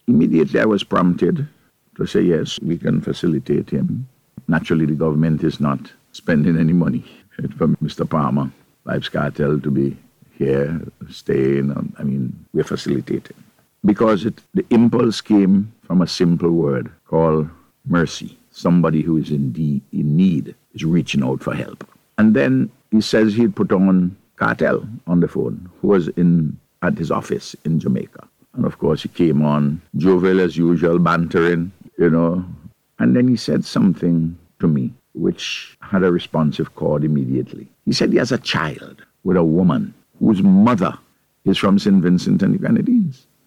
Immediately I was prompted to say, yes, we can facilitate him. Naturally, the government is not spending any money for Mr. Palmer, Vybz Kartel, to be here, staying. We're facilitating. Because the impulse came from a simple word called mercy. Somebody who is in need is reaching out for help. And then he says he'd put on Kartel on the phone, who was at his office in Jamaica. And of course, he came on, jovial as usual, bantering, And then he said something to me, which had a responsive chord immediately. He said he has a child with a woman whose mother is from St. Vincent and the Grenadines.